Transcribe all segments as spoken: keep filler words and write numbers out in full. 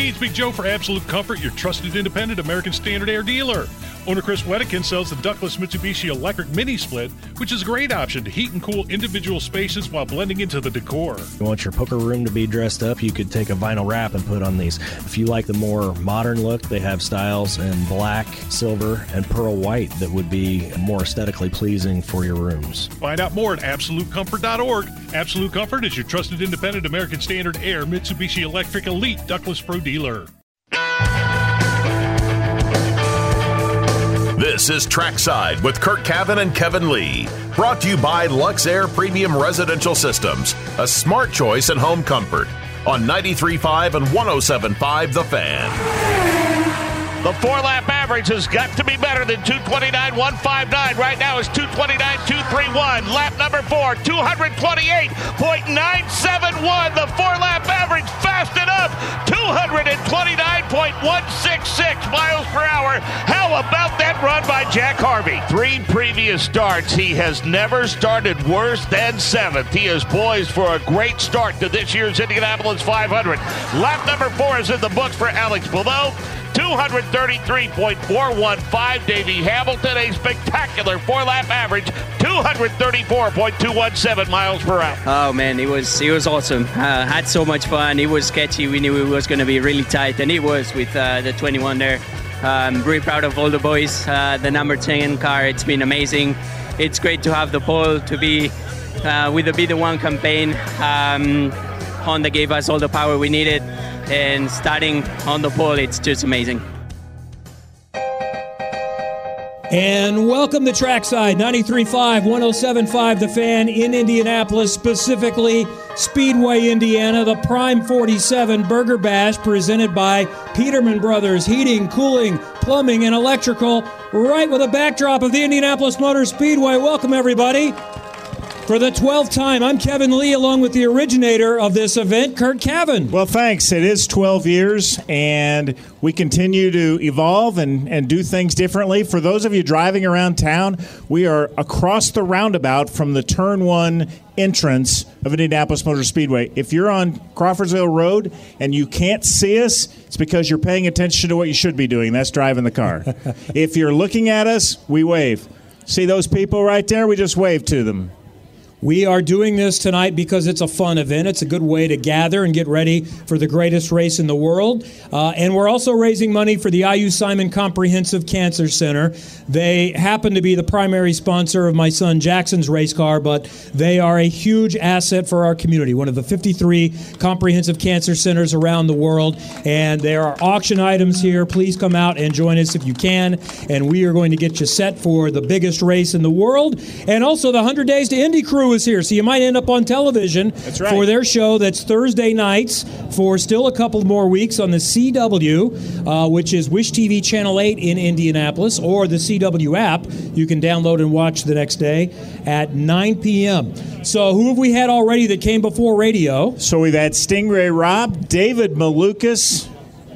Hey, it's Big Joe for Absolute Comfort, your trusted independent American Standard Air dealer. Owner Chris Wedekin sells the ductless Mitsubishi Electric Mini Split, which is a great option to heat and cool individual spaces while blending into the decor. You want your poker room to be dressed up, you could take a vinyl wrap and put on these. If you like the more modern look, they have styles in black, silver, and pearl white that would be more aesthetically pleasing for your rooms. Find out more at absolute comfort dot org. Absolute Comfort is your trusted independent American Standard Air Mitsubishi Electric Elite Ductless Pro dealer. This is Trackside with Kurt Cavan and Kevin Lee. Brought to you by Luxair Premium Residential Systems, a smart choice in home comfort. On ninety-three point five and one oh seven point five The Fan. The four-lap average has got to be better than two twenty-nine point one five nine. Right now it's two twenty-nine point two thirty-one. Lap number four, two twenty-eight point nine seven one. The four-lap average fast enough, two twenty-nine point one six six miles per hour. How about that run by Jack Harvey? Three previous starts, he has never started worse than seventh. He is poised for a great start to this year's Indianapolis five hundred. Lap number four is in the books for Alex Palou. two thirty-three point four one five. Davey Hamilton, a spectacular four-lap average, two thirty-four point two one seven miles per hour. Oh man, it was it was awesome. Uh, had so much fun. It was sketchy. We knew it was going to be really tight, and it was with uh, the twenty-one there. Um, really proud of all the boys. Uh, the number ten car, it's been amazing. It's great to have the pole, to be uh, with the Be The One campaign. Um, Honda gave us all the power we needed, and starting on the pole, it's just amazing. And welcome to Trackside, ninety-three point five, one oh seven point five The Fan in Indianapolis, specifically Speedway, Indiana, the Prime forty-seven Burger Bash presented by Peterman Brothers Heating, Cooling, Plumbing, and Electrical, right with a backdrop of the Indianapolis Motor Speedway. Welcome, everybody. For the twelfth time, I'm Kevin Lee, along with the originator of this event, Kurt Cavan. Well, thanks. It is twelve years, and we continue to evolve and, and do things differently. For those of you driving around town, we are across the roundabout from the Turn one entrance of Indianapolis Motor Speedway. If you're on Crawfordsville Road and you can't see us, it's because you're paying attention to what you should be doing. That's driving the car. If you're looking at us, we wave. See those people right there? We just wave to them. We are doing this tonight because it's a fun event. It's a good way to gather and get ready for the greatest race in the world. Uh, and we're also raising money for the I U Simon Comprehensive Cancer Center. They happen to be the primary sponsor of my son Jackson's race car, but they are a huge asset for our community, one of the fifty-three comprehensive cancer centers around the world. And there are auction items here. Please come out and join us if you can. And we are going to get you set for the biggest race in the world. And also the one hundred Days to Indy crew is here, so you might end up on television. That's right. For their show that's Thursday nights for still a couple more weeks on the C W, uh, which is Wish T V Channel eight in Indianapolis, or the C W app. You can download and watch the next day at nine p.m. So who have we had already that came before radio? So we've had Stingray Robb, David Malukas,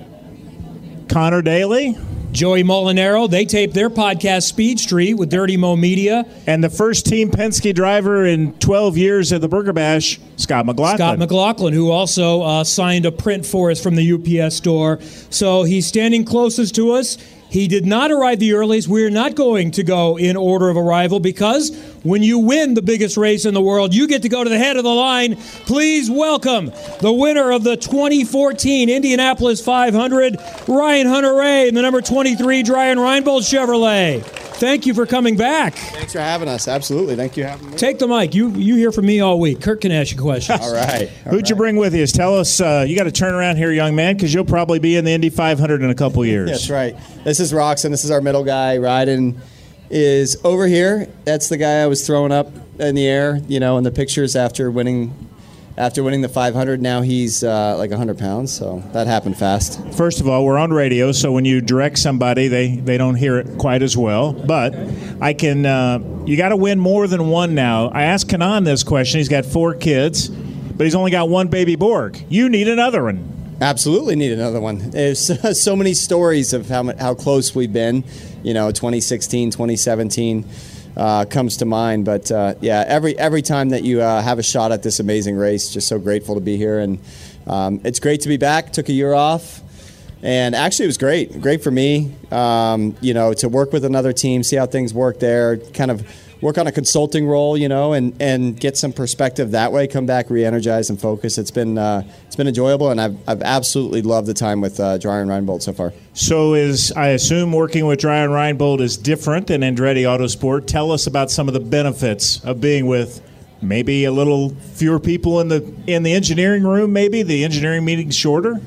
Connor Daly, Joey Molinaro. They taped their podcast Speed Street with Dirty Mo Media. And the first Team Penske driver in twelve years at the Burger Bash, Scott McLaughlin. Scott McLaughlin, who also uh, signed a print for us from the U P S store. So he's standing closest to us. He did not arrive the earliest. We're not going to go in order of arrival because when you win the biggest race in the world, you get to go to the head of the line. Please welcome the winner of the twenty fourteen Indianapolis five hundred, Ryan Hunter-Reay, and the number twenty-three Dryan Reinbold Chevrolet. Thank you for coming back. Thanks for having us. Absolutely. Thank you for having me. Take the mic. You you hear from me all week. Kurt can ask you questions. All right. Who'd All right. you bring with you? Tell us, uh, you got to turn around here, young man, because you'll probably be in the Indy five hundred in a couple years. That's right. This is Roxon. This is our middle guy. Ryden is over here. That's the guy I was throwing up in the air, you know, in the pictures after winning after winning the five hundred. Now he's uh, like one hundred pounds, so that happened fast. First of all, we're on radio, so when you direct somebody, they, they don't hear it quite as well. But I can, uh, you got to win more than one now. I asked Kanan this question. He's got four kids, but he's only got one baby Borg. You need another one. Absolutely need another one. There's so many stories of how how close we've been. You know, twenty sixteen, twenty seventeen uh, comes to mind. But, uh, yeah, every every time that you uh, have a shot at this amazing race, just so grateful to be here. And um, it's great to be back. Took a year off. And actually, it was great. Great for me, um, you know, to work with another team, see how things work there, kind of work on a consulting role, you know, and, and get some perspective that way, come back re-energized and focused. It's been uh, it's been enjoyable, and I've, I've absolutely loved the time with uh, Dreyer and Reinbold so far. So is, I assume, working with Dreyer and Reinbold is different than Andretti Autosport. Tell us about some of the benefits of being with maybe a little fewer people in the in the engineering room, maybe? The engineering meeting's shorter?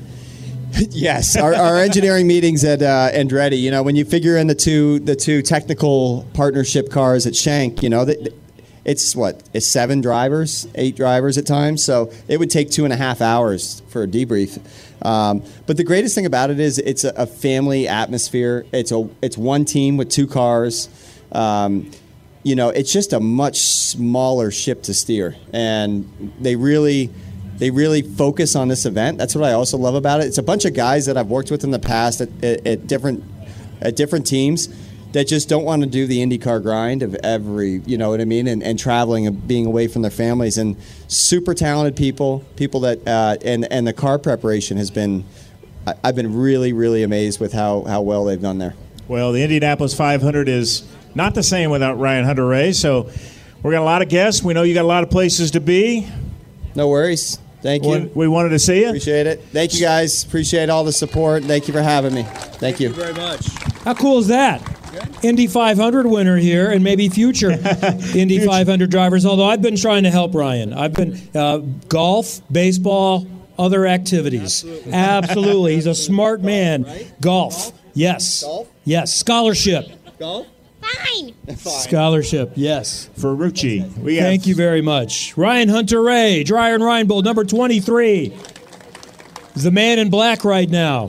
Yes, our, our engineering meetings at uh, Andretti. You know, when you figure in the two the two technical partnership cars at Schenck, you know, that it's what it's seven drivers, eight drivers at times. So it would take two and a half hours for a debrief. Um, but the greatest thing about it is it's a, a family atmosphere. It's a it's one team with two cars. Um, you know, it's just a much smaller ship to steer, and they really. They really focus on this event. That's what I also love about it. It's a bunch of guys that I've worked with in the past at, at, at different at different teams that just don't want to do the IndyCar grind of every, you know what I mean, and, and traveling and being away from their families. And super talented people, people that uh, and and the car preparation has been. I've been really, really amazed with how, how well they've done there. Well, the Indianapolis five hundred is not the same without Ryan Hunter-Reay. So we're got a lot of guests. We know you got a lot of places to be. No worries. Thank you. We wanted to see you. Appreciate it. Thank you, guys. Appreciate all the support. Thank you for having me. Thank you. Thank you very much. How cool is that? Good. Indy five hundred winner here, and maybe future Indy five hundred drivers. Although I've been trying to help Ryan. I've been uh, golf, baseball, other activities. Absolutely. Absolutely. He's a smart man. Right? Golf. Yes. Golf? Yes. Scholarship. Golf? Fine. Scholarship, yes. Ferrucci. We Thank have... you very much. Ryan Hunter-Reay, Dreyer and Reinbold, number twenty-three. Is the man in black right now.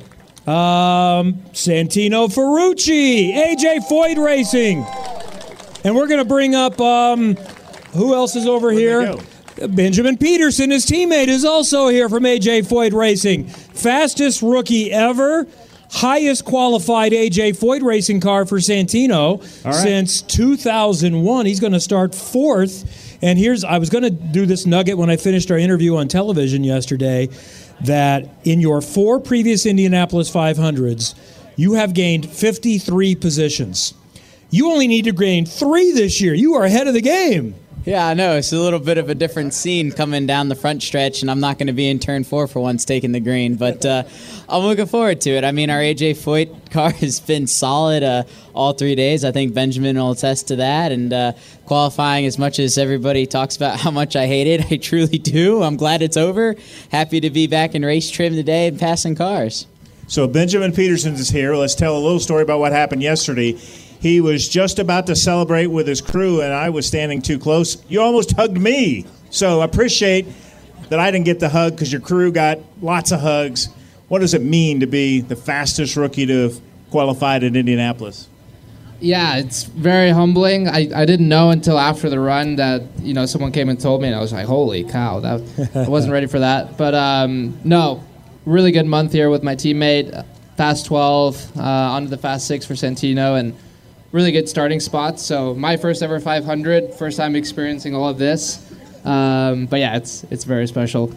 Um, Santino Ferrucci, A J Foyt Racing. And we're going to bring up, um, who else is over Where'd here? Benjamin Peterson, his teammate, is also here from A J Foyt Racing. Fastest rookie ever. Highest qualified A J Foyt racing car for Santino right. since two thousand one. He's going to start fourth. And here's, I was going to do this nugget when I finished our interview on television yesterday, that in your four previous Indianapolis five hundreds, you have gained fifty-three positions. You only need to gain three this year. You are ahead of the game. Yeah, I know. It's a little bit of a different scene coming down the front stretch, and I'm not going to be in turn four for once taking the green, but uh, I'm looking forward to it. I mean, our A J Foyt car has been solid uh, all three days. I think Benjamin will attest to that, and uh, qualifying, as much as everybody talks about how much I hate it, I truly do. I'm glad it's over. Happy to be back in race trim today and passing cars. So Benjamin Peterson is here. Let's tell a little story about what happened yesterday. He was just about to celebrate with his crew, and I was standing too close. You almost hugged me. So I appreciate that I didn't get the hug because your crew got lots of hugs. What does it mean to be the fastest rookie to have qualified at Indianapolis? Yeah, it's very humbling. I, I didn't know until after the run that, you know, someone came and told me, and I was like, holy cow, that I wasn't ready for that. But um, no, really good month here with my teammate. Fast twelve, uh, onto the Fast six for Santino, and really good starting spots. So my first ever five hundred, first time experiencing all of this. Um, but yeah, it's it's very special.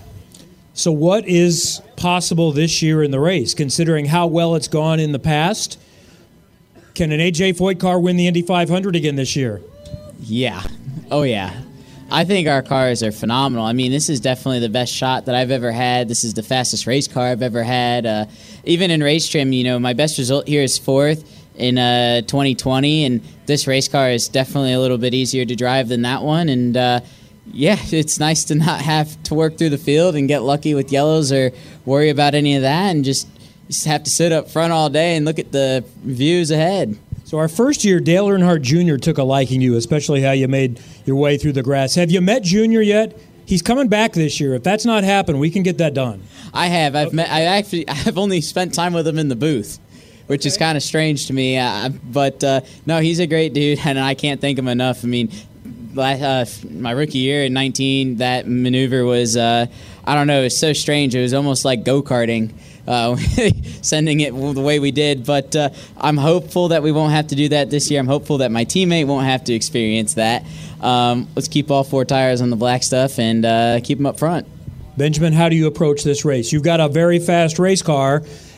So what is possible this year in the race, considering how well it's gone in the past? Can an A J Foyt car win the Indy five hundred again this year? Yeah. Oh, yeah. I think our cars are phenomenal. I mean, this is definitely the best shot that I've ever had. This is the fastest race car I've ever had. Uh, even in race trim, you know, my best result here is fourth in uh, twenty twenty, and this race car is definitely a little bit easier to drive than that one. And uh, yeah, it's nice to not have to work through the field and get lucky with yellows or worry about any of that, and just, just have to sit up front all day and look at the views ahead. So our first year, Dale Earnhardt Junior took a liking to you, especially how you made your way through the grass. Have you met Junior yet? He's coming back this year. If that's not happened, we can get that done. I have. I've met. I actually. I've only spent time with him in the booth, which okay. is kind of strange to me. Uh, but uh, no, he's a great dude, and I can't thank him enough. I mean, uh, my rookie year in nineteen, that maneuver was, uh, I don't know, it was so strange. It was almost like go-karting. Uh, sending it the way we did, but uh, I'm hopeful that we won't have to do that this year. I'm hopeful that my teammate won't have to experience that. Um, let's keep all four tires on the black stuff and uh, keep them up front. Benjamin, how do you approach this race? You've got a very fast race car,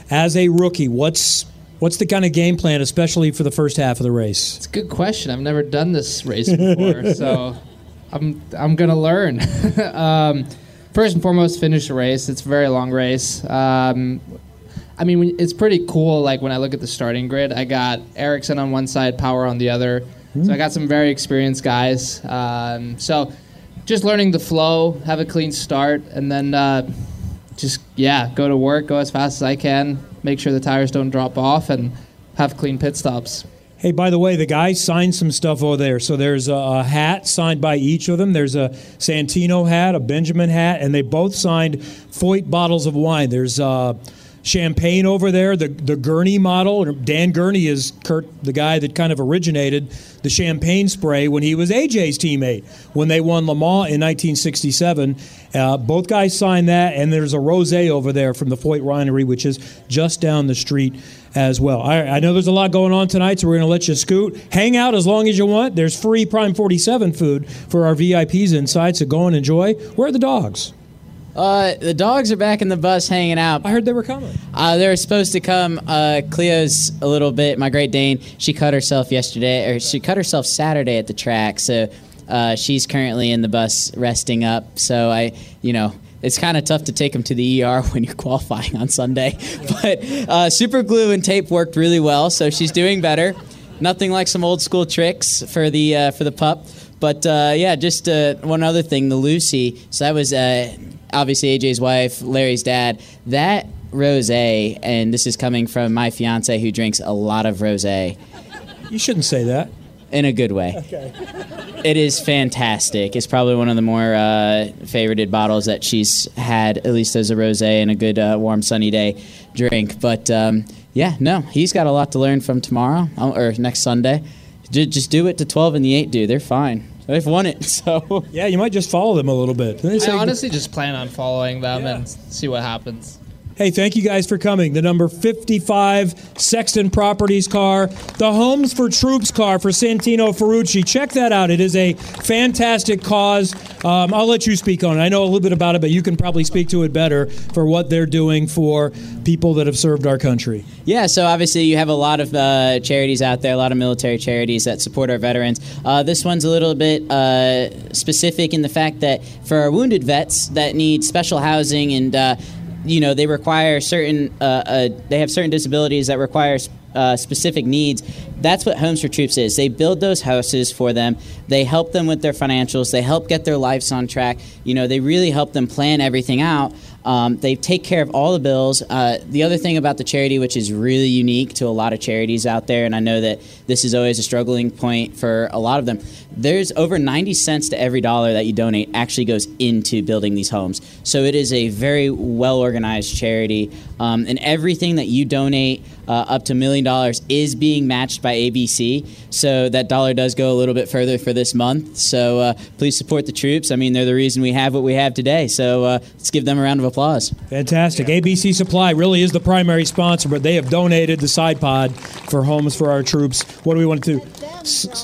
as a rookie, what's what's the kind of game plan, especially for the first half of the race? It's a good question. I've never done this race before, so I'm I'm gonna learn. um, first and foremost, finish the race. It's a very long race. Um, I mean, it's pretty cool. Like when I look at the starting grid, I got Ericsson on one side, Power on the other. Mm-hmm. So I got some very experienced guys. Um, so just learning the flow, have a clean start, and then uh, just yeah, go to work, go as fast as I can, make sure the tires don't drop off, and have clean pit stops. Hey, by the way, the guys signed some stuff over there. So there's a, a hat signed by each of them. There's a Santino hat, a Benjamin hat, and they both signed Foyt bottles of wine. There's uh, champagne over there, the the Gurney model. Dan Gurney is Kurt, the guy that kind of originated the champagne spray when he was A J's teammate when they won Le Mans in nineteen sixty-seven. Uh, both guys signed that, and there's a rosé over there from the Foyt Winery, which is just down the street as well. I, I know there's a lot going on tonight, so we're going to let you scoot. Hang out as long as you want. There's free Prime forty-seven food for our V I Ps inside, so go and enjoy. Where are the dogs? Uh, the dogs are back in the bus hanging out. I heard they were coming. Uh, they were supposed to come. Uh, Cleo's a little bit. My Great Dane, she cut herself yesterday, or she cut herself Saturday at the track. So uh, she's currently in the bus resting up. So I, you know, it's kind of tough to take them to the E R when you're qualifying on Sunday. But uh, super glue and tape worked really well, so she's doing better. Nothing like some old school tricks for the uh, for the pup. But uh, yeah, just uh, one other thing, the Lucy. So that was. Uh, Obviously, A J's wife, Larry's dad, that rosé, and this is coming from my fiance who drinks a lot of rosé. You shouldn't say that. In a good way. Okay. It is fantastic. It's probably one of the more uh, favorited bottles that she's had, at least as a rosé and a good uh, warm sunny day drink. But um, yeah, no, he's got a lot to learn from tomorrow or next Sunday. Just do it to twelve and the eight do. They're fine. They've won it, so... Yeah, you might just follow them a little bit. I honestly just plan on following them yeah. and see what happens. Hey, thank you guys for coming. The number fifty-five Sexton Properties car, the Homes for Troops car for Santino Ferrucci. Check that out. It is a fantastic cause. Um, I'll let you speak on it. I know a little bit about it, but you can probably speak to it better for what they're doing for people that have served our country. Yeah, so obviously you have a lot of uh, charities out there, a lot of military charities that support our veterans. Uh, this one's a little bit uh, specific in the fact that for our wounded vets that need special housing and uh, you know, they require certain, uh, uh, they have certain disabilities that require uh, specific needs. That's what Homes for Troops is. They build those houses for them. They help them with their financials. They help get their lives on track. You know, they really help them plan everything out. Um, they take care of all the bills. Uh, the other thing about the charity, which is really unique to a lot of charities out there, and I know that this is always a struggling point for a lot of them, there's over ninety cents to every dollar that you donate actually goes into building these homes. So it is a very well-organized charity, um, and everything that you donate uh, up to a million dollars is being matched by A B C. So that dollar does go a little bit further for this month. So uh, please support the troops. I mean, they're the reason we have what we have today. So uh, let's give them a round of applause. Fantastic. A B C Supply really is the primary sponsor, but they have donated the side pod for Homes for our troops. What do we want to do? S-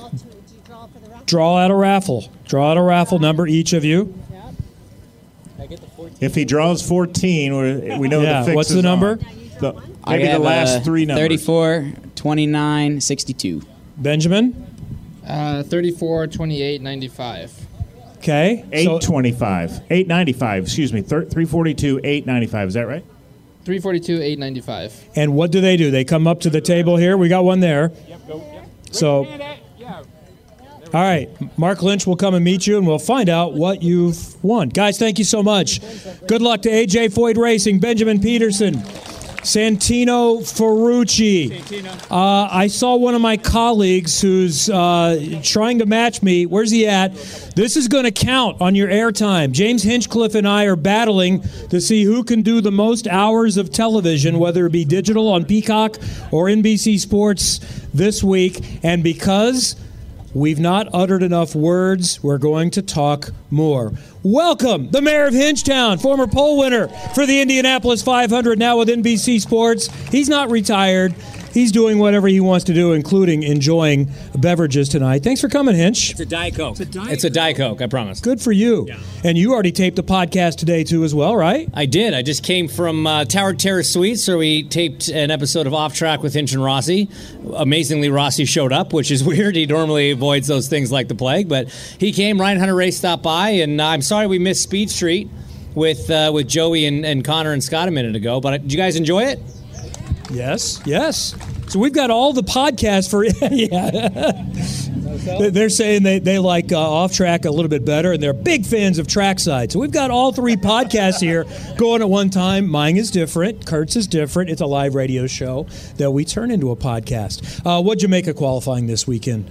draw out a raffle. Draw out a raffle number, each of you. If he draws fourteen, we know yeah, the fix what's is the number? The, maybe the last uh, three numbers. thirty-four, twenty-nine, sixty-two. Benjamin? Uh, thirty-four, twenty-eight, ninety-five. Okay. eight twenty-five. eight ninety-five, excuse me. three forty-two, eight ninety-five. Is that right? three forty-two, eight ninety-five. And what do they do? They come up to the table here. We got one there. Yep, go, yep. So, all right. Mark Lynch will come and meet you, and we'll find out what you've won. Guys, thank you so much. Good luck to A J Foyt Racing, Benjamin Peterson, Santino Ferrucci. Uh, I saw one of my colleagues who's uh, trying to match me. Where's he at? This is going to count on your airtime. James Hinchcliffe and I are battling to see who can do the most hours of television, whether it be digital on Peacock or N B C Sports this week. And because we've not uttered enough words, we're going to talk more. welcome the mayor of Hingetown, former pole winner for the Indianapolis five hundred, now with N B C Sports. He's not retired. He's doing whatever he wants to do, including enjoying beverages tonight. Thanks for coming, Hinch. It's a Diet Coke. It's a Diet, it's a Diet Coke, I promise. Good for you. Yeah. And you already taped a podcast today, too, as well, right? I did. I just came from uh, Tower Terrace Suites, where we taped an episode of Off Track with Hinch and Rossi. Amazingly, Rossi showed up, which is weird. He normally avoids those things like the plague, but he came. Ryan Hunter-Reay stopped by, and uh, I'm sorry we missed Speed Street with uh, with Joey and, and Connor and Scott a minute ago, but did you guys enjoy it? Yes, yes. So we've got all the podcasts for yeah. They're saying they, they like uh, Off Track a little bit better, and they're big fans of Trackside. So we've got all three podcasts here going at one time. Mine is different. Kurt's is different. It's a live radio show that we turn into a podcast. Uh, what'd you make of qualifying this weekend?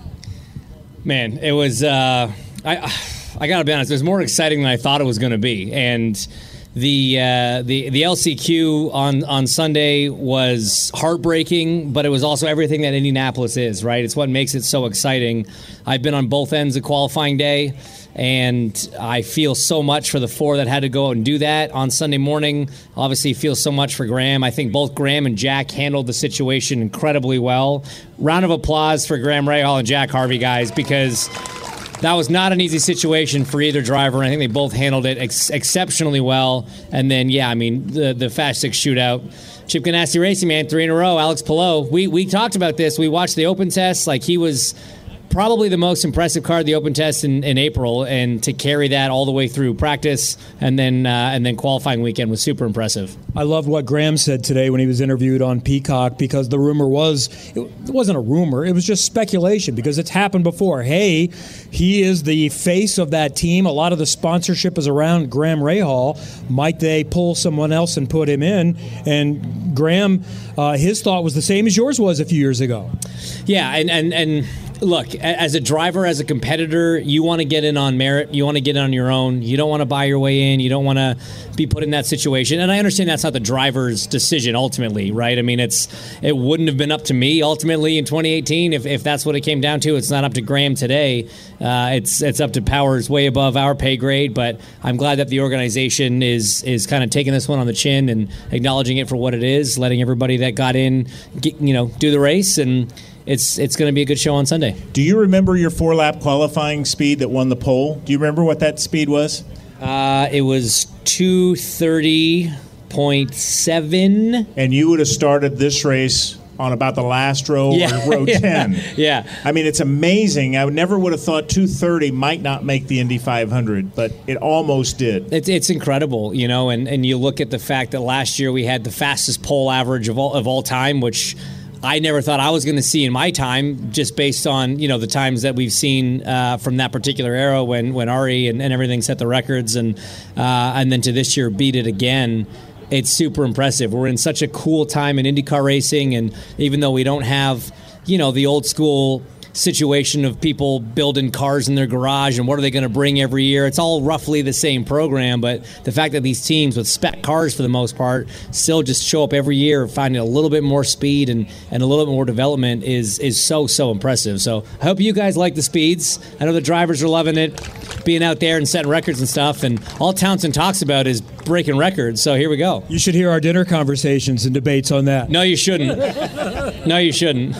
Man, it was, uh, I, I got to be honest, it was more exciting than I thought it was going to be. And The uh, the the L C Q on, on Sunday was heartbreaking, but it was also everything that Indianapolis is, right? It's what makes it so exciting. I've been on both ends of qualifying day, and I feel so much for the four that had to go out and do that on Sunday morning. Obviously, feel so much for Graham. I think both Graham and Jack handled the situation incredibly well. Round of applause for Graham Rahal and Jack Harvey, guys, because that was not an easy situation for either driver. I think they both handled it ex- exceptionally well. And then, yeah, I mean, the the Fast Six shootout. Chip Ganassi Racing, man, three in a row. Alex Palou. We we talked about this. We watched the Open Test. Like, he was probably the most impressive car at the Open Test in, in April, and to carry that all the way through practice and then uh, and then qualifying weekend was super impressive. I loved what Graham said today when he was interviewed on Peacock, because the rumor was, it wasn't a rumor, it was just speculation, because it's happened before. Hey, he is the face of that team. A lot of the sponsorship is around Graham Rahal. Might they pull someone else and put him in? And Graham, uh, his thought was the same as yours was a few years ago. Yeah, and and, and look, as a driver, as a competitor, you want to get in on merit. You want to get in on your own. You don't want to buy your way in. You don't want to be put in that situation. And I understand that's not the driver's decision ultimately, right? I mean, it's it wouldn't have been up to me ultimately in twenty eighteen if, if that's what it came down to. It's not up to Graham today. Uh, it's it's up to powers way above our pay grade. But I'm glad that the organization is is kind of taking this one on the chin and acknowledging it for what it is, letting everybody that got in, get, you know, do the race, and It's it's going to be a good show on Sunday. Do you remember your four-lap qualifying speed that won the pole? Do you remember what that speed was? Uh, it was two thirty point seven. And you would have started this race on about the last row, yeah, or row yeah, ten. Yeah. I mean, it's amazing. I never would have thought two thirty might not make the Indy five hundred, but it almost did. It's it's incredible, you know, and, and you look at the fact that last year we had the fastest pole average of all of all time, which I never thought I was going to see in my time, just based on, you know, the times that we've seen uh, from that particular era when when Ari and, and everything set the records, and uh, and then to this year beat it again. It's super impressive. We're in such a cool time in IndyCar racing, and even though we don't have, you know, the old school situation of people building cars in their garage and what are they going to bring every year, it's all roughly the same program, but the fact that these teams with spec cars for the most part still just show up every year finding a little bit more speed and, and a little bit more development is is so so impressive. So I hope you guys like the speeds. I know the drivers are loving it, being out there and setting records and stuff, and all Townsend talks about is breaking records, so here we go. You should hear our dinner conversations and debates on that. No, you shouldn't. No, you shouldn't.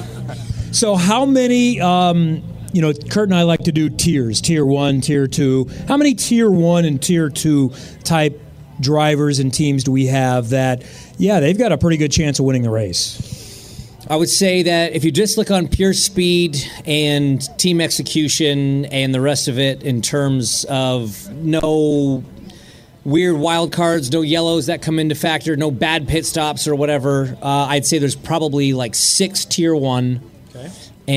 So how many, um, you know, Kurt and I like to do tiers, tier one, tier two. How many tier one and tier two type drivers and teams do we have that, yeah, they've got a pretty good chance of winning the race? I would say that if you just look on pure speed and team execution and the rest of it in terms of no weird wild cards, no yellows that come into factor, no bad pit stops or whatever, uh, I'd say there's probably like six tier one. Okay.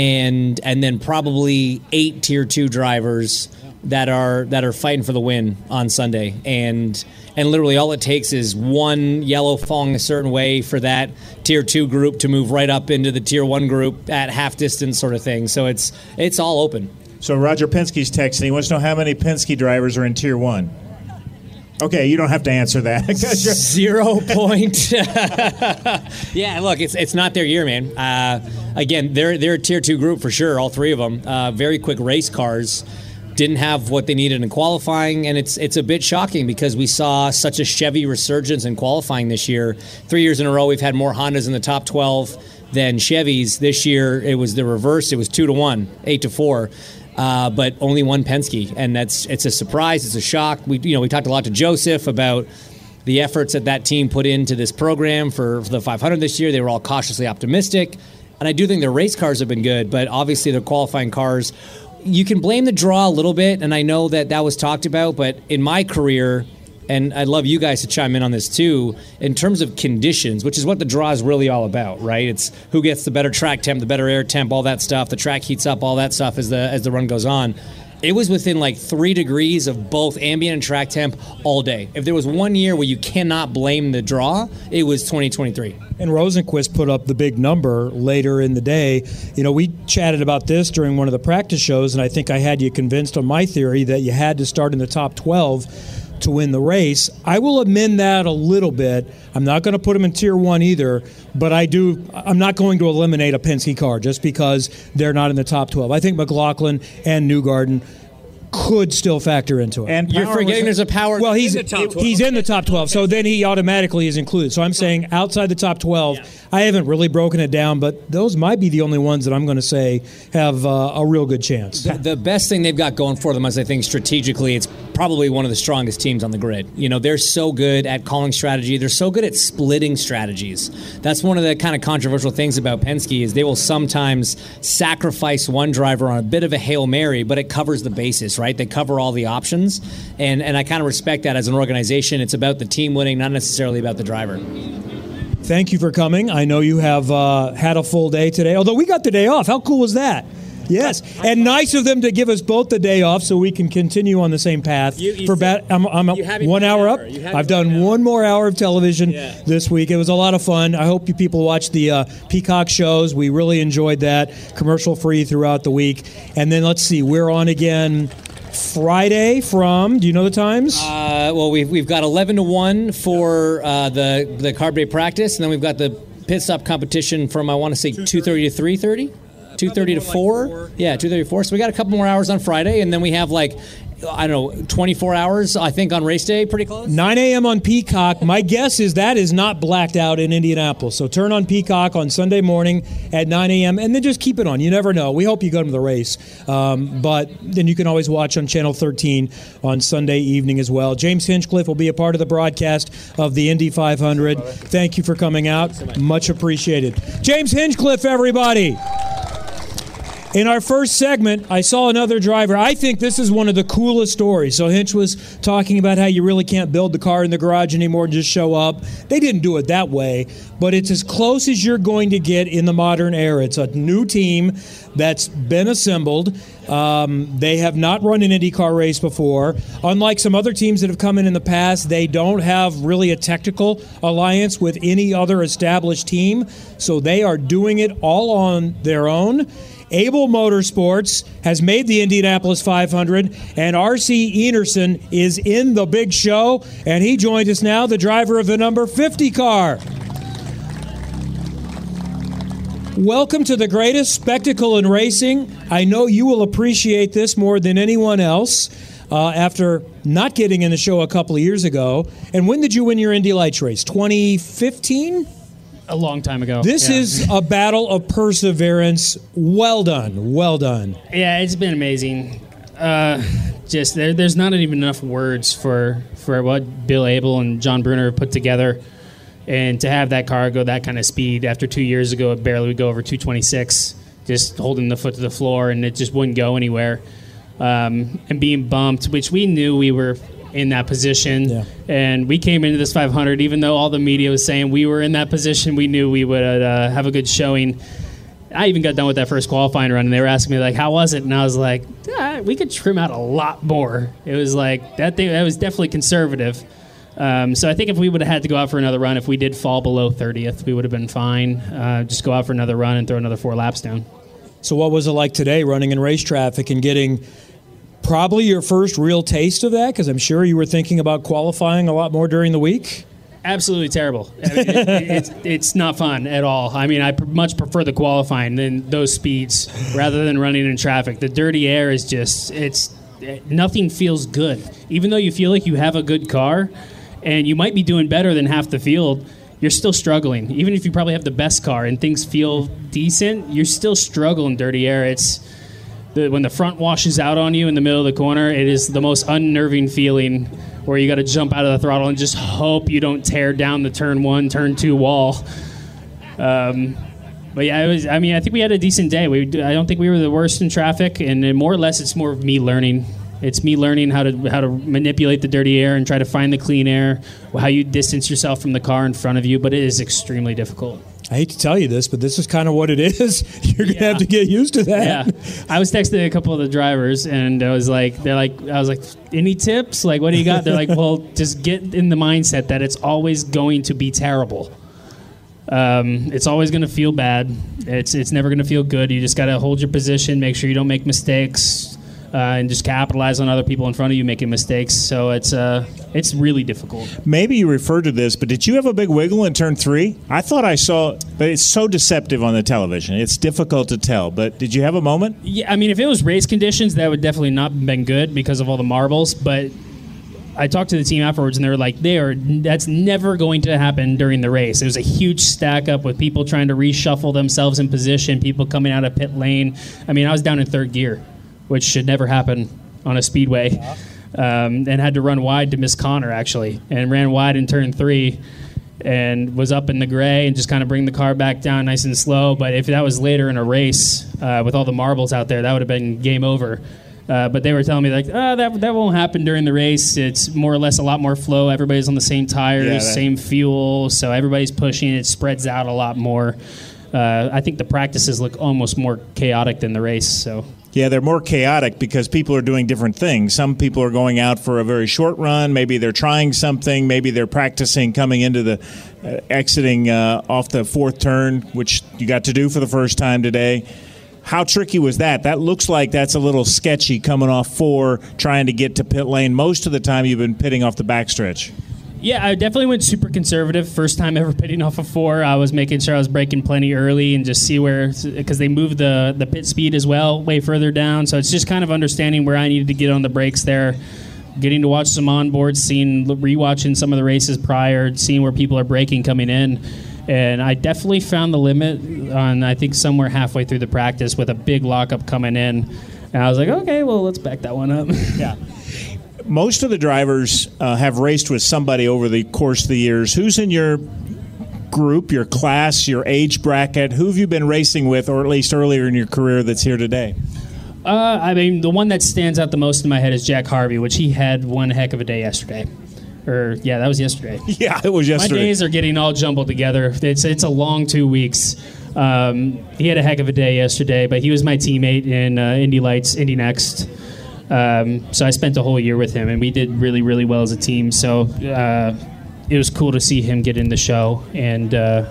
And and then probably eight tier two drivers that are that are fighting for the win on Sunday, and and literally all it takes is one yellow falling a certain way for that tier two group to move right up into the tier one group at half distance sort of thing. So it's it's all open. So Roger Penske's texting. He wants to know how many Penske drivers are in tier one. Okay, you don't have to answer that. Zero point. Yeah, look, it's it's not their year, man. Uh, again, they're they're a tier two group for sure, all three of them. Uh, very quick race cars, didn't have what they needed in qualifying, and it's it's a bit shocking because we saw such a Chevy resurgence in qualifying this year. Three years in a row, we've had more Hondas in the top twelve than Chevys. This year, it was the reverse. It was two to one, eight to four. Uh, but only one Penske, and that's it's a surprise. It's a shock. We you know we talked a lot to Joseph about the efforts that that team put into this program for, for the five hundred this year. They were all cautiously optimistic, and I do think their race cars have been good, but obviously their qualifying cars. You can blame the draw a little bit, and I know that that was talked about, but in my career, and I'd love you guys to chime in on this too, in terms of conditions, which is what the draw is really all about, right? It's who gets the better track temp, the better air temp, all that stuff. The track heats up, all that stuff as the as the run goes on. It was within like three degrees of both ambient and track temp all day. If there was one year where you cannot blame the draw, it was twenty twenty-three. And Rosenquist put up the big number later in the day. You know, we chatted about this during one of the practice shows, and I think I had you convinced on my theory that you had to start in the top twelve to win the race. I will amend that a little bit. I'm not going to put them in tier one either, but I do. I'm not going to eliminate a Penske car just because they're not in the top twelve. I think McLaughlin and Newgarden could still factor into it. And you're forgetting there's a power. Well, he's in the top twelve. He's in the top twelve, so then he automatically is included. So I'm saying outside the top twelve, yeah. I haven't really broken it down, but those might be the only ones that I'm going to say have uh, a real good chance. The, the best thing they've got going for them is I think strategically, it's probably one of the strongest teams on the grid. You know, they're so good at calling strategy. They're so good at splitting strategies. That's one of the kind of controversial things about Penske is they will sometimes sacrifice one driver on a bit of a Hail Mary, but it covers the bases, right? They cover all the options, and, and I kind of respect that as an organization. It's about the team winning, not necessarily about the driver. Thank you for coming. I know you have uh, had a full day today, although we got the day off. How cool was that? Yes, and nice of them to give us both the day off so we can continue on the same path. You, you for ba- I'm, I'm one hour up. I've done one more hour of television yeah. this week. It was a lot of fun. I hope you people watched the uh, Peacock shows. We really enjoyed that. Commercial free throughout the week. And then let's see, we're on again Friday from, do you know the times? Uh, well, we've, we've got eleven to one for uh, the, the carb day practice, and then we've got the pit stop competition from, I want to say, two thirty to three thirty? two thirty to four? Yeah, two thirty to four. So we got a couple more hours on Friday, and then we have like, I don't know, twenty-four hours, I think, on race day, pretty close? nine a.m. on Peacock. My guess is that is not blacked out in Indianapolis. So turn on Peacock on Sunday morning at nine a.m. and then just keep it on. You never know. We hope you go to the race. Um, but then you can always watch on Channel thirteen on Sunday evening as well. James Hinchcliffe will be a part of the broadcast of the Indy five hundred. Thank you for coming out. So much. much appreciated. James Hinchcliffe, everybody. In our first segment, I saw another driver. I think this is one of the coolest stories. So Hinch was talking about how you really can't build the car in the garage anymore and just show up. They didn't do it that way, but it's as close as you're going to get in the modern era. It's a new team that's been assembled. Um, they have not run an IndyCar race before. Unlike some other teams that have come in in the past, they don't have really a technical alliance with any other established team. So they are doing it all on their own. Able Motorsports has made the Indianapolis five hundred, and R C Enerson is in the big show, and he joins us now, the driver of the number fifty car. Welcome to the greatest spectacle in racing. I know you will appreciate this more than anyone else uh, after not getting in the show a couple of years ago. And when did you win your Indy Lights race? twenty fifteen? A long time ago. This yeah. is a battle of perseverance. Well done. Well done. Yeah, it's been amazing. Uh, just there, there's not even enough words for, for what Bill Abel and John Bruner have put together. And to have that car go that kind of speed after two years ago, it barely would go over two twenty-six, just holding the foot to the floor, and it just wouldn't go anywhere. Um, and being bumped, which we knew we were in that position, yeah. and we came into this five hundred, even though all the media was saying we were in that position, we knew we would uh, have a good showing. I even got done with that first qualifying run, and they were asking me, like, how was it? And I was like, yeah, we could trim out a lot more. It was like, that thing, that was definitely conservative. Um, so I think if we would have had to go out for another run, if we did fall below thirtieth, we would have been fine. Uh, just go out for another run and throw another four laps down. So what was it like today running in race traffic and getting probably your first real taste of that? Because I'm sure you were thinking about qualifying a lot more during the week. Absolutely terrible. I mean, it, it's it's not fun at all. I mean, I pr- much prefer the qualifying than those speeds rather than running in traffic. The dirty air is just, it's nothing feels good. Even though you feel like you have a good car and you might be doing better than half the field, you're still struggling. Even if you probably have the best car and things feel decent, you're still struggling dirty air. It's the, when the front washes out on you in the middle of the corner, it is the most unnerving feeling where you got to jump out of the throttle and just hope you don't tear down the turn one, turn two wall. Um, but yeah, it was. I mean, I think we had a decent day. We, I don't think we were the worst in traffic, and more or less, it's more of me learning. It's me learning how to how to manipulate the dirty air and try to find the clean air, how you distance yourself from the car in front of you. But it is extremely difficult. I hate to tell you this, but this is kind of what it is. You're going to Yeah. have to get used to that. Yeah, I was texting a couple of the drivers, and I was like, they're like, I was like, any tips? Like, what do you got? They're like, well, just get in the mindset that it's always going to be terrible. Um, it's always going to feel bad. It's it's never going to feel good. You just got to hold your position, make sure you don't make mistakes, uh, and just capitalize on other people in front of you making mistakes. So it's uh, it's really difficult. Maybe you referred to this, but did you have a big wiggle in turn three? I thought I saw, but it's so deceptive on the television. It's difficult to tell. But did you have a moment? Yeah, I mean, if it was race conditions, that would definitely not have been good because of all the marbles. But I talked to the team afterwards, and they were like, "They are. That's never going to happen during the race." It was a huge stack up with people trying to reshuffle themselves in position, people coming out of pit lane. I mean, I was down in third gear, which should never happen on a speedway, um, and had to run wide to miss Connor actually, and ran wide in turn three, and was up in the gray and just kind of bring the car back down nice and slow. But if that was later in a race uh, with all the marbles out there, that would have been game over. Uh, but they were telling me, like, oh, that that won't happen during the race. It's more or less a lot more flow. Everybody's on the same tires, Yeah, that- same fuel, so everybody's pushing. It spreads out a lot more. Uh, I think the practices look almost more chaotic than the race. So Yeah, they're more chaotic because people are doing different things. Some people are going out for a very short run. Maybe they're trying something. Maybe they're practicing coming into the uh, exiting uh, off the fourth turn, which you got to do for the first time today. How tricky was that? That looks like that's a little sketchy coming off four, trying to get to pit lane. Most of the time you've been pitting off the backstretch. yeah, I definitely went super conservative. First time ever pitting off a four. I was making sure I was braking plenty early and just see where, because they moved the, the pit speed as well way further down. So it's just kind of understanding where I needed to get on the brakes there. Getting to watch some onboards, seeing, rewatching some of the races prior, seeing where people are braking coming in. And I definitely found the limit on, I think, somewhere halfway through the practice with a big lockup coming in. And I was like, okay, well, let's back that one up. Yeah. Most of the drivers uh, have raced with somebody over the course of the years. Who's in your group, your class, your age bracket? Who have you been racing with, or at least earlier in your career, that's here today? Uh, I mean, the one that stands out the most in my head is Jack Harvey, which he had one heck of a day yesterday. Or, yeah, that was yesterday. Yeah, it was yesterday. My days are getting all jumbled together. It's it's a long two weeks. Um, he had a heck of a day yesterday, but he was my teammate in uh, Indy Lights, Indy Next. Um, so I spent a whole year with him, and we did really, really well as a team. So uh, it was cool to see him get in the show and uh,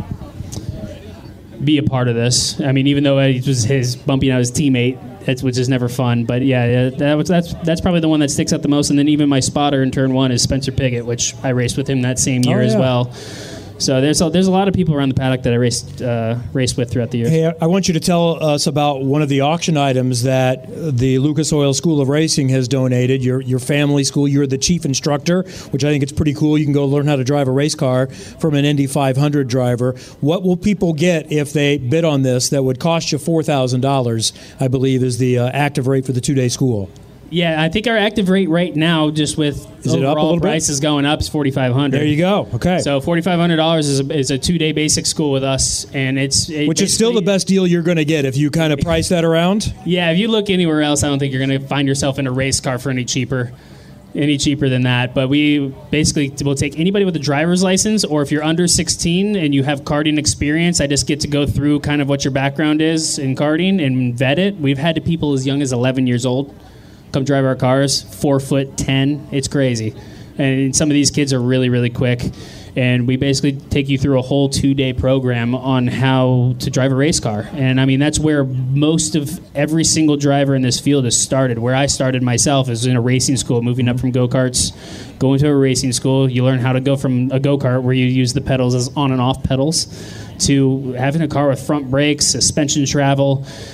be a part of this. I mean, even though it was his bumping out his teammate, that's, which is never fun. But yeah, that was, that's that's probably the one that sticks out the most. And then even my spotter in turn one is Spencer Piggott, which I raced with him that same year Oh, as yeah. well. So there's a, there's a lot of people around the paddock that I raced uh, raced with throughout the year. Hey, I want you to tell us about one of the auction items that the Lucas Oil School of Racing has donated. Your your family school. You're the chief instructor, which I think it's pretty cool. You can go learn how to drive a race car from an Indy five hundred driver. What will people get if they bid on this that would cost you four thousand dollars, I believe, is the uh, active rate for the two-day school? Yeah, I think our active rate right now, just with Is it up a overall little bit? prices going up, is forty-five hundred. There you go. Okay. So forty-five hundred dollars is a, is a two-day basic school with us, and it's it Which is still the basically- best deal you're going to get if you kind of price that around. Yeah, if you look anywhere else, I don't think you're going to find yourself in a race car for any cheaper, any cheaper than that. But we basically will take anybody with a driver's license, or if you're under sixteen and you have karting experience, I just get to go through kind of what your background is in karting and vet it. We've had people as young as eleven years old come drive our cars, four foot ten. It's crazy. And some of these kids are really, really quick. And we basically take you through a whole two-day program on how to drive a race car. And, I mean, that's where most of every single driver in this field has started. Where I started myself is in a racing school, moving up from go-karts, going to a racing school. You learn how to go from a go-kart where you use the pedals as on and off pedals to having a car with front brakes, suspension travel.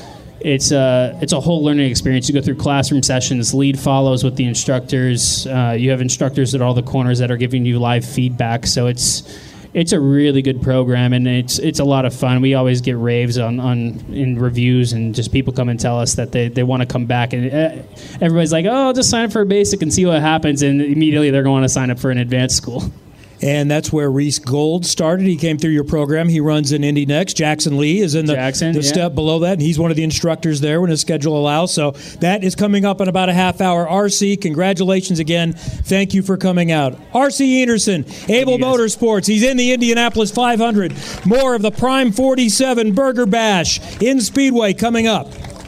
it's a it's a whole learning experience. You go through classroom sessions, lead follows with the instructors. Uh, you have instructors at all the corners that are giving you live feedback. So it's it's a really good program, and it's it's a lot of fun. We always get raves on, on in reviews, and just people come and tell us that they, they want to come back. And uh, everybody's like, oh, just sign up for a basic and see what happens. And immediately they're going to sign up for an advanced school. And that's where Reese Gold started. He came through your program. He runs in Indy Next. Jackson Lee is in the, Jackson, the yeah. step below that, and he's one of the instructors there when his schedule allows. So that is coming up in about a half hour. R C, congratulations again. Thank you for coming out. R C Enerson, Able Motorsports. He's in the Indianapolis five hundred. More of the Prime forty-seven Burger Bash in Speedway coming up.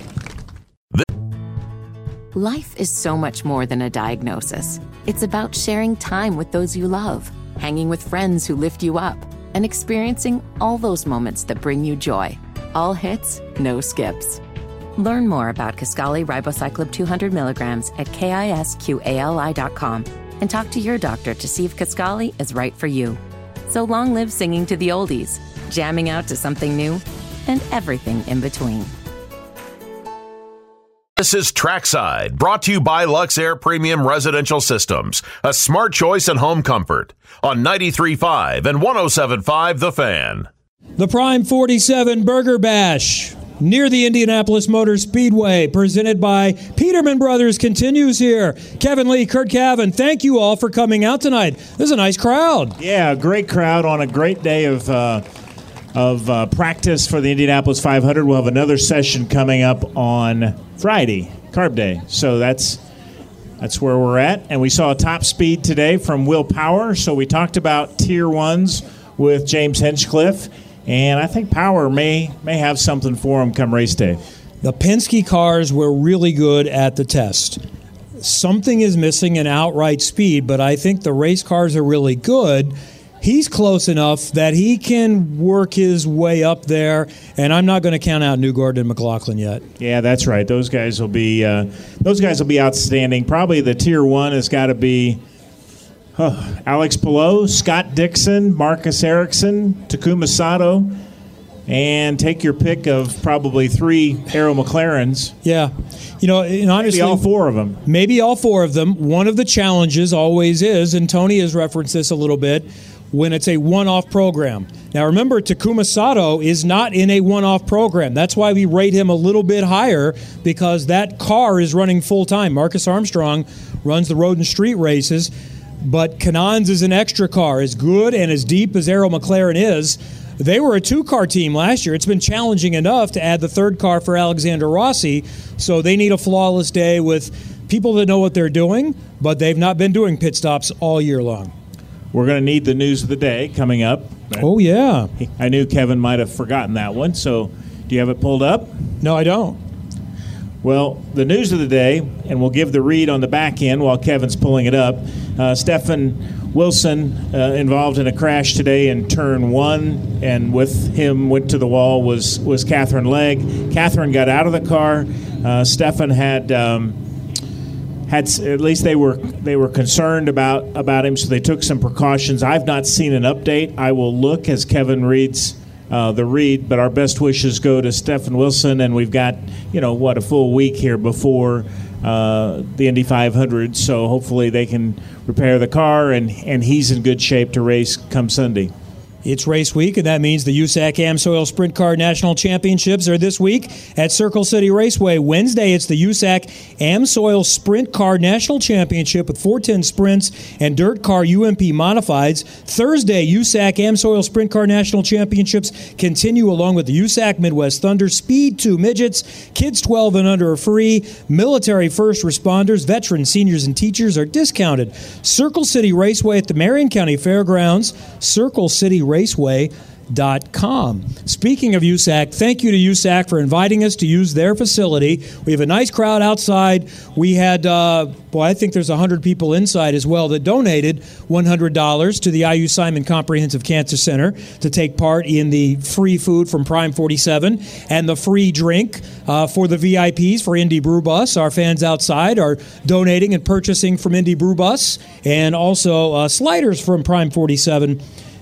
Life is so much more than a diagnosis. It's about sharing time with those you love, hanging with friends who lift you up, and experiencing all those moments that bring you joy. All hits, no skips. Learn more about Kisqali Ribociclib two hundred milligrams at kisqali dot com and talk to your doctor to see if Kisqali is right for you. So long live singing to the oldies, jamming out to something new, and everything in between. This is Trackside, brought to you by Luxair Premium Residential Systems, a smart choice in home comfort, on ninety-three point five and one oh seven point five The Fan. The Prime forty-seven Burger Bash near the Indianapolis Motor Speedway, presented by Peterman Brothers, continues here. Kevin Lee, Kurt Cavan, thank you all for coming out tonight. This is a nice crowd. Yeah, a great crowd on a great day of uh, of uh, practice for the Indianapolis five hundred. We'll have another session coming up on Friday, Carb Day. So that's that's where we're at. And we saw a top speed today from Will Power. So we talked about tier ones with James Hinchcliffe. And I think Power may may have something for him come race day. The Penske cars were really good at the test. Something is missing in outright speed, but I think the race cars are really good. He's close enough that he can work his way up there, and I'm not going to count out Newgarden and McLaughlin yet. Yeah, that's right. Those guys will be uh, those guys will be outstanding. Probably the tier one has got to be oh, Alex Palou, Scott Dixon, Marcus Ericsson, Takuma Sato, and take your pick of probably three Arrow McLarens. Yeah, you know, and honestly, maybe all four of them. Maybe all four of them. One of the challenges always is, and Tony has referenced this a little bit, when it's a one-off program. Now remember, Takuma Sato is not in a one-off program. That's why we rate him a little bit higher, because that car is running full-time. Marcus Armstrong runs the road and street races, but Kanans is an extra car. As good and as deep as Arrow McLaren is, they were a two-car team last year. It's been challenging enough to add the third car for Alexander Rossi, so they need a flawless day with people that know what they're doing, but they've not been doing pit stops all year long. We're going to need the news of the day coming up. Oh, yeah. I knew Kevin might have forgotten that one, so do you have it pulled up? No, I don't. Well, the news of the day, and we'll give the read on the back end while Kevin's pulling it up. Uh, Stefan Wilson uh, involved in a crash today in turn one, and with him went to the wall was, was Catherine Legg. Catherine got out of the car. Uh, Stefan had... Um, Had at least they were they were concerned about, about him, so they took some precautions. I've not seen an update. I will look as Kevin reads uh, the read, but our best wishes go to Stefan Wilson, and we've got, you know, what, a full week here before uh, the Indy five hundred, so hopefully they can repair the car, and, and he's in good shape to race come Sunday. It's race week, and that means the U S A C AmSoil Sprint Car National Championships are this week at Circle City Raceway. Wednesday, it's the U S A C AmSoil Sprint Car National Championship with four ten Sprints and Dirt Car U M P Modifieds. Thursday, U S A C AmSoil Sprint Car National Championships continue along with the U S A C Midwest Thunder, Speed two Midgets, Kids twelve and under are free, military first responders, veterans, seniors, and teachers are discounted. Circle City Raceway at the Marion County Fairgrounds, Circle City Raceway. Raceway dot com. Speaking of U S A C, thank you to U S A C for inviting us to use their facility. We have a nice crowd outside. We had, uh, boy, I think there's one hundred people inside as well that donated one hundred dollars to the I U Simon Comprehensive Cancer Center to take part in the free food from Prime forty-seven and the free drink uh, for the V I Ps for Indy Brew Bus. Our fans outside are donating and purchasing from Indy Brew Bus, and also uh, sliders from Prime forty-seven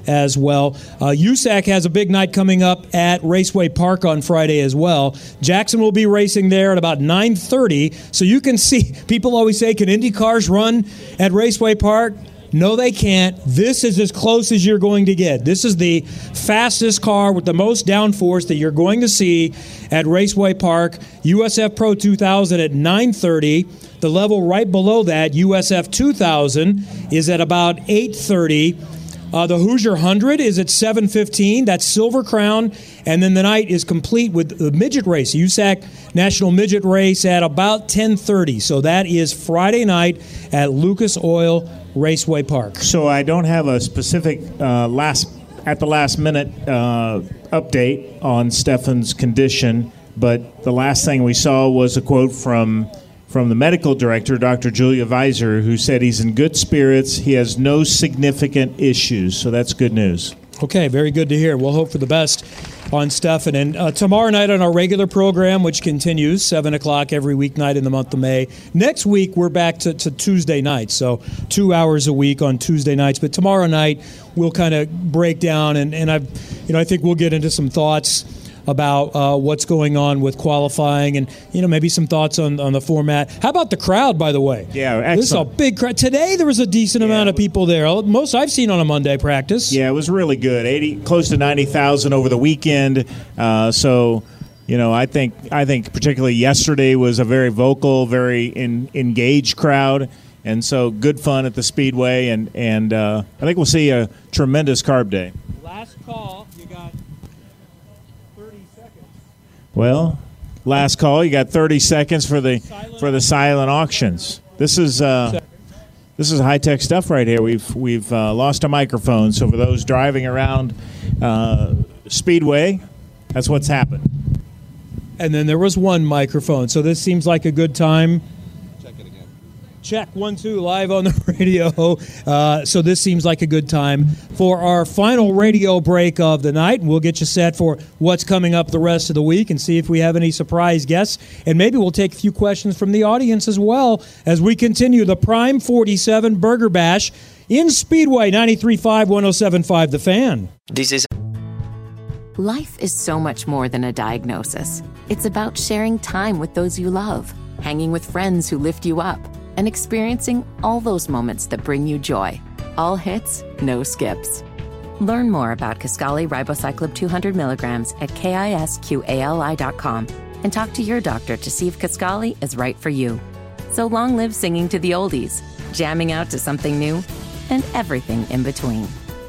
as well. Uh, U S A C has a big night coming up at Raceway Park on Friday as well. Jackson will be racing there at about nine thirty, so you can see, people always say, can Indy cars run at Raceway Park? No, they can't. This is as close as you're going to get. This is the fastest car with the most downforce that you're going to see at Raceway Park. U S F Pro two thousand at nine thirty. The level right below that, U S F two thousand, is at about eight thirty. Uh, the Hoosier one hundred is at seven fifteen. That's Silver Crown. And then the night is complete with the midget race, U S A C National Midget Race, at about ten thirty. So that is Friday night at Lucas Oil Raceway Park. So I don't have a specific uh, last at the last minute uh, update on Stefan's condition, but the last thing we saw was a quote from from the medical director, Doctor Julia Weiser, who said he's in good spirits. He has no significant issues, so that's good news. Okay, very good to hear. We'll hope for the best on Stefan. And uh, tomorrow night on our regular program, which continues, seven o'clock every weeknight in the month of May. Next week, we're back to, to Tuesday nights, so two hours a week on Tuesday nights. But tomorrow night, we'll kind of break down, and, and I've, you know, I think we'll get into some thoughts about uh, what's going on with qualifying, and you know, maybe some thoughts on, on the format. How about the crowd, by the way? Yeah, excellent. This is a big crowd. Today there was a decent yeah, amount of people there. Most I've seen on a Monday practice. Yeah, it was really good. eighty, close to ninety thousand over the weekend. Uh, so, you know, I think I think particularly yesterday was a very vocal, very in, engaged crowd. And so good fun at the Speedway, and, and uh, I think we'll see a tremendous carb day. Last call, you got... Well, last call. You got thirty seconds for the for the silent auctions. This is uh, this is high tech stuff right here. We've we've uh, lost a microphone, so for those driving around uh, Speedway, that's what's happened. And then there was one microphone. So this seems like a good time. Check, one, two, live on the radio. Uh, so this seems like a good time for our final radio break of the night. We'll get you set for what's coming up the rest of the week and see if we have any surprise guests. And maybe we'll take a few questions from the audience as well as we continue the Prime forty-seven Burger Bash in Speedway, ninety-three point five, one oh seven point five The Fan. This is Life is so much more than a diagnosis. It's about sharing time with those you love, hanging with friends who lift you up, and experiencing all those moments that bring you joy. All hits, no skips. Learn more about Kisqali Ribociclib two hundred milligrams at kisqali dot com and talk to your doctor to see if Kisqali is right for you. So long live singing to the oldies, jamming out to something new, and everything in between.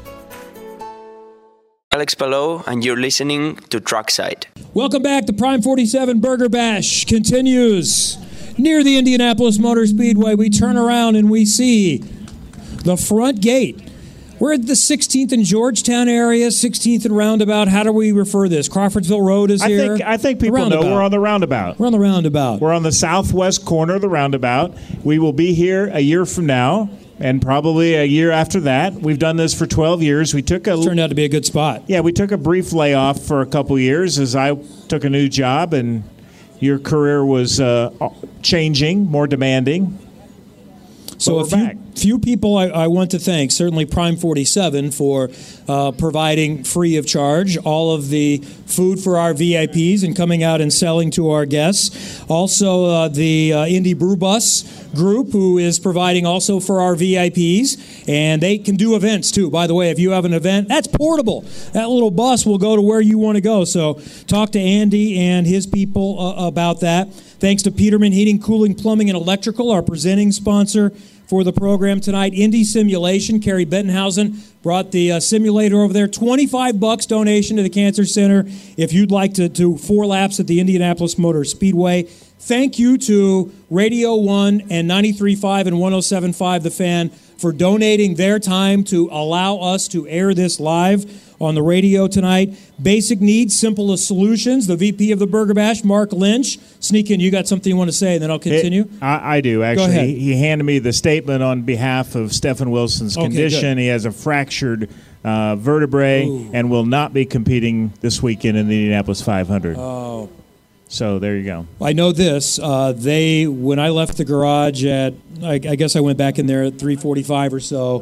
Alex Palou, and you're listening to Trackside. Welcome back. The Prime forty-seven Burger Bash continues. Near the Indianapolis Motor Speedway, we turn around and we see the front gate. We're at the sixteenth and Georgetown area, sixteenth and Roundabout. How do we refer this? Crawfordsville Road is I here. Think, I think people know we're on the Roundabout. We're on the Roundabout. We're on the southwest corner of the Roundabout. We will be here a year from now, and probably a year after that. We've done this for twelve years. We took a it's turned out to be a good spot. Yeah, we took a brief layoff for a couple years as I took a new job, and your career was uh, changing, more demanding. So a few, few people I, I want to thank, certainly Prime forty-seven for uh, providing free of charge all of the food for our V I Ps and coming out and selling to our guests. Also uh, the uh, Indy Brew Bus group, who is providing also for our V I Ps, and they can do events too. By the way, if you have an event, that's portable. That little bus will go to where you want to go. So talk to Andy and his people uh, about that. Thanks to Peterman Heating, Cooling, Plumbing, and Electrical, our presenting sponsor for the program tonight. Indy Simulation, Carrie Bettenhausen brought the uh, simulator over there. twenty-five bucks donation to the Cancer Center if you'd like to do four laps at the Indianapolis Motor Speedway. Thank you to Radio one and ninety-three point five and one oh seven point five The Fan for donating their time to allow us to air this live on the radio tonight. Basic Needs, Simplest Solutions. The V P of the Burger Bash, Mark Lynch. Sneak in. You got something you want to say, and then I'll continue? It, I, I do, actually. Go ahead. He, he handed me the statement on behalf of Stefan Wilson's Okay, condition. good. He has a fractured uh, vertebrae Ooh. and will not be competing this weekend in the Indianapolis five hundred. Oh. So there you go. I know this. Uh, they, when I left the garage at, I, I guess I went back in there at three forty-five or so,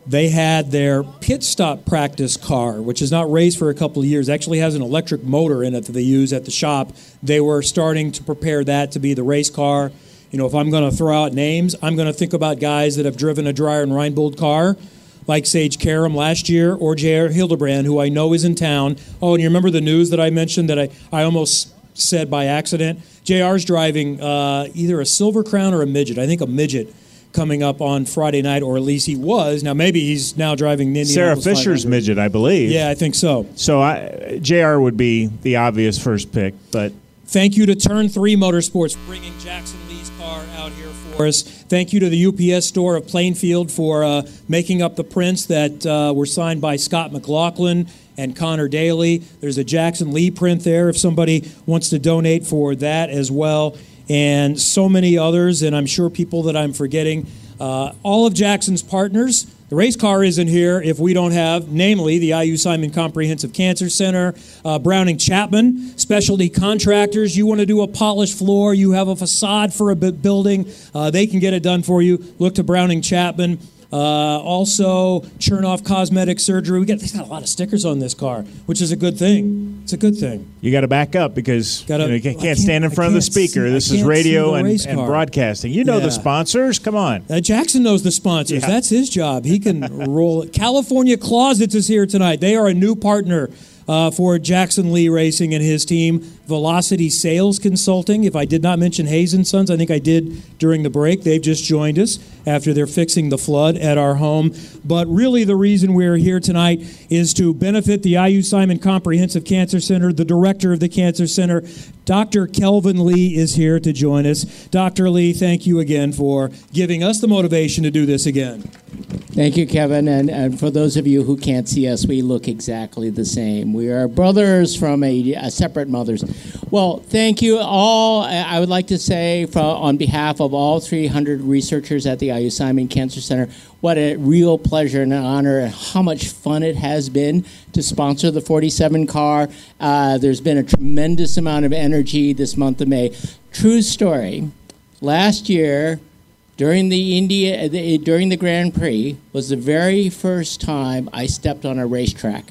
they had their pit stop practice car, which has not raced for a couple of years, actually has an electric motor in it that they use at the shop. They were starting to prepare that to be the race car. You know, if I'm going to throw out names, I'm going to think about guys that have driven a Dreyer and Reinbold car, like Sage Karam last year, or J R Hildebrand, who I know is in town. Oh, and you remember the news that I mentioned that I, I almost said by accident? J R's driving uh, either a Silver Crown or a midget. I think a midget coming up on Friday night, or at least he was. Now, maybe he's now driving the Sarah Indianapolis Fisher's five hundred. midget, I believe. Yeah, I think so. So I, J R would be the obvious first pick, but... Thank you to Turn three Motorsports for bringing Jackson Lee's car out here for us. Thank you to the U P S store of Plainfield for uh, making up the prints that uh, were signed by Scott McLaughlin and Connor Daly. There's a Jackson Lee print there if somebody wants to donate for that as well. And so many others, and I'm sure people that I'm forgetting. Uh, all of Jackson's partners. The race car isn't here if we don't have, namely, the I U Simon Comprehensive Cancer Center, uh, Browning Chapman, specialty contractors. You want to do a polished floor, you have a facade for a building, uh, they can get it done for you. Look to Browning Chapman. Uh, also, Chernoff Cosmetic Surgery. We got, they got a lot of stickers on this car, which is a good thing. It's a good thing. You got to back up because Gotta, you, know, you can't, can't, can't stand in front of the speaker. See, this is radio and, and broadcasting. You know yeah. the sponsors. Come on. Uh, Jackson knows the sponsors. Yeah. That's his job. He can roll it. California Closets is here tonight. They are a new partner uh, for Jackson Lee Racing and his team. Velocity Sales Consulting. If I did not mention Hayes and Sons, I think I did during the break. They've just joined us after they're fixing the flood at our home. But really the reason we're here tonight is to benefit the I U Simon Comprehensive Cancer Center. The director of the Cancer Center, Doctor Kelvin Lee, is here to join us. Doctor Lee, thank you again for giving us the motivation to do this again. Thank you, Kevin. And, and for those of you who can't see us, we look exactly the same. We are brothers from a, a separate mothers. Well, thank you all. I would like to say for, on behalf of all three hundred researchers at the I U Simon Cancer Center, what a real pleasure and an honor, and how much fun it has been to sponsor the forty-seven car. Uh, there's been a tremendous amount of energy this month of May. True story. Last year, during the India, the, during the Grand Prix, was the very first time I stepped on a racetrack.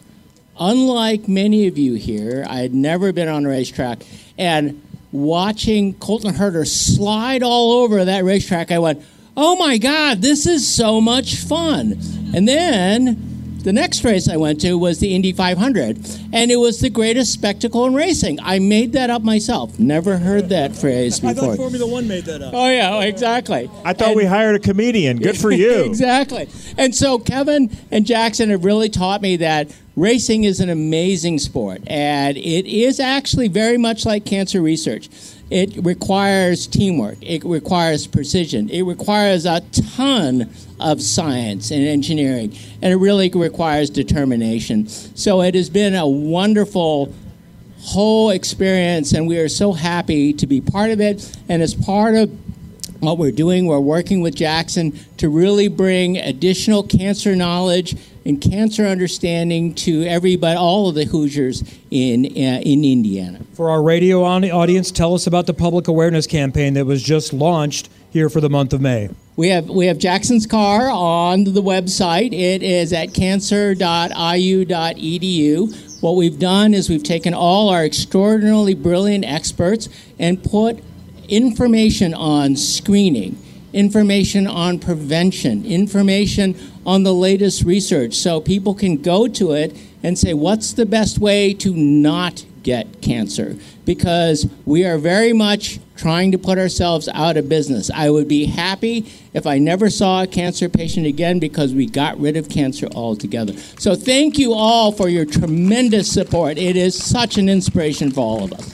Unlike many of you here, I had never been on a racetrack, and watching Colton Herter slide all over that racetrack, I went, oh my God, this is so much fun. And then the next race I went to was the Indy five hundred, and it was the greatest spectacle in racing. I made that up myself. Never heard that phrase before. I thought Formula One made that up. Oh, yeah, exactly. I thought and, we hired a comedian. Good for you. Exactly. And so Kevin and Jackson have really taught me that racing is an amazing sport, and it is actually very much like cancer research. It requires teamwork. It requires precision. It requires a ton of science and engineering, and it really requires determination. So it has been a wonderful whole experience, and we are so happy to be part of it. And as part of what we're doing, we're working with Jackson to really bring additional cancer knowledge and cancer understanding to everybody, all of the Hoosiers in uh, in Indiana. For our radio audience, tell us about the public awareness campaign that was just launched here for the month of May. We have we have Jackson's car on the website. It is at cancer dot I U dot E D U. What we've done is we've taken all our extraordinarily brilliant experts and put information on screening, information on prevention, information on the latest research, so people can go to it and say, what's the best way to not get cancer? Because we are very much trying to put ourselves out of business. I would be happy if I never saw a cancer patient again because we got rid of cancer altogether. So thank you all for your tremendous support. It is such an inspiration for all of us.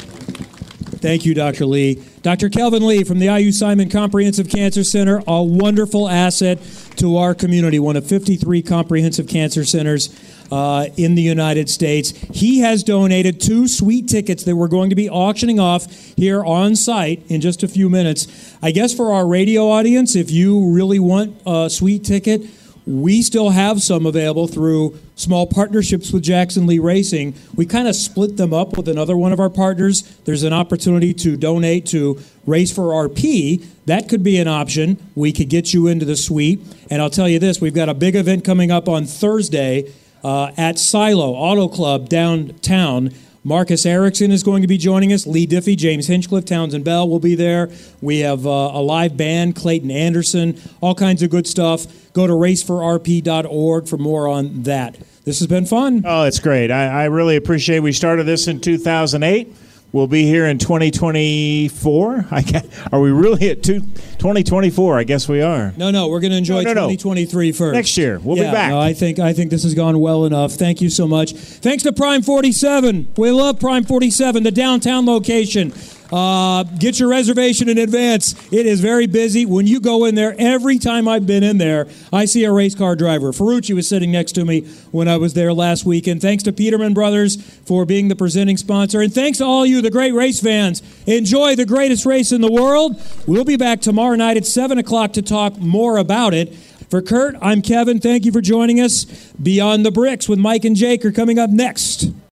Thank you, Doctor Lee. Doctor Kelvin Lee from the I U Simon Comprehensive Cancer Center, a wonderful asset to our community, one of fifty-three comprehensive cancer centers uh, in the United States. He has donated two sweet tickets that we're going to be auctioning off here on site in just a few minutes. I guess for our radio audience, if you really want a sweet ticket, we still have some available through small partnerships with Jackson Lee Racing. We kind of split them up with another one of our partners. There's an opportunity to donate to Race for R P. That could be an option. We could get you into the suite. And I'll tell you this, we've got a big event coming up on Thursday uh, at Silo Auto Club downtown. Marcus Erickson is going to be joining us. Lee Diffie, James Hinchcliffe, Townsend Bell will be there. We have uh, a live band, Clayton Anderson, all kinds of good stuff. Go to race for r p dot org for more on that. This has been fun. Oh, it's great. I, I really appreciate it. We started this in two thousand eight. We'll be here in twenty twenty-four. I guess, are we really at two, twenty twenty-four? I guess we are. No, no, we're going to enjoy no, no, twenty twenty-three first. Next year. We'll yeah, be back. No, I think I think this has gone well enough. Thank you so much. Thanks to Prime forty-seven. We love Prime forty-seven, the downtown location. Uh, get your reservation in advance. It is very busy. When you go in there, every time I've been in there, I see a race car driver. Ferrucci was sitting next to me when I was there last weekend. Thanks to Peterman Brothers for being the presenting sponsor. And thanks to all you, the great race fans. Enjoy the greatest race in the world. We'll be back tomorrow night at seven o'clock to talk more about it. For Kurt, I'm Kevin. Thank you for joining us. Beyond the Bricks with Mike and Jake are coming up next.